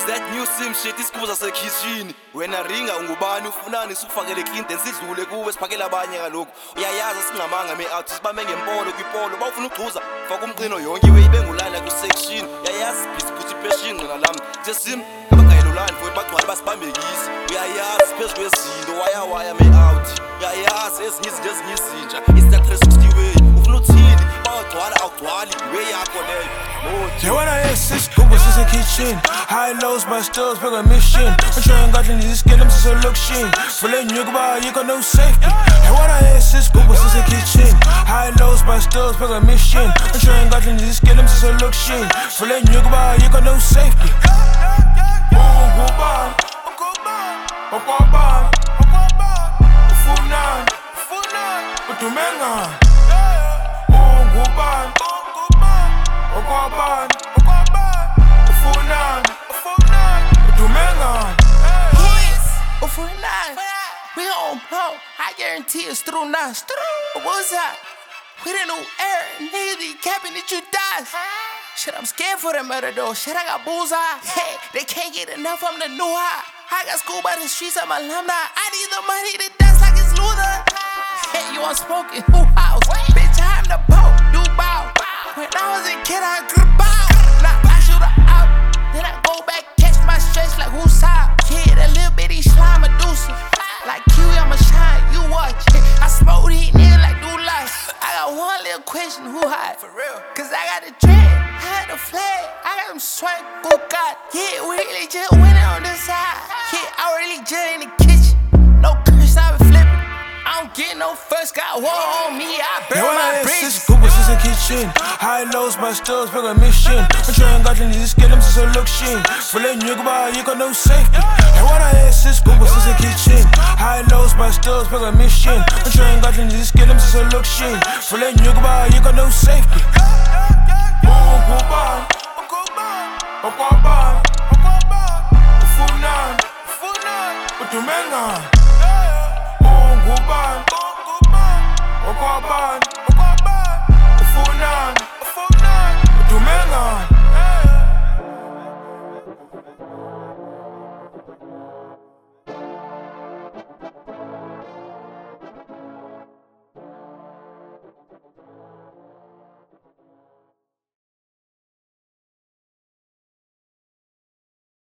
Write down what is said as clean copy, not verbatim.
that new sim shit isikubuza sekhishini wena ringa ungubani ufunani sikufakele clean dance sidlule kuwe siphakela abanye kalokho uyayazi singamanga me-out sibame ngempolo kwipolo bawufuna ugcuza faka umqino yonke ibe ngulala ku-section uyayazi bhizi passion ngina lami sesim abangayelolani futhi bagcwala basibambekisi uyayazi phezu kwezinto waya me-out uyayazi ezinye izinto ezinye izintsha i-Star 360 way ufuna uthini bawagcwala awugcwali iwe yakho leyo. Yeah, when I hear six Goobers in the kitchen, high lows, my stills, big a mission. I'm trying to get these get them to look sheen. For letting you go by, you got no safety. Yeah, when I hear six Goobers in the kitchen, high lows, my stills, big a mission. I'm trying to get these get them to look sheen. For letting you go by, you got no safety. We gon' blow, I guarantee it's through now. What's that? We the new air, niggas be capping that you die. Shit, I'm scared for the murder though. Shit, I got bullseye. Hey, they can't get enough, I'm the new high. I got school by the streets, I'm alumni. I need the money to dance like it's Luther. Hey, you unspoken, who house? Bitch, I'm the Pope, you bow. When I was a kid, I grew bow. Now I shoot her out, then I go back, catch my stretch like who's side. Kid, a little bitty slime Medusa. Like Kiwi, I'ma shine, you watch. I smoke these niggas like do life. I got one little question, who hot? For real? Cause I got the dread, I got the flag, I got them swag, oh God. Yeah, we really just winning on this side. Yeah, I really just in the kitchen. No curse, I been flipping. I don't get no first, got war on me, I burn my bridges. Goobers in the kitchen, high lows, my stills, big a mission. I'm trying to get these get them to look sheen. For letting you go by, you got no safety. And when I hear six Goobers in the kitchen, high lows, my stills, big a mission. I'm trying to get these get them to look sheen. For letting you go by, you got no safety. Ufunan, utumenga.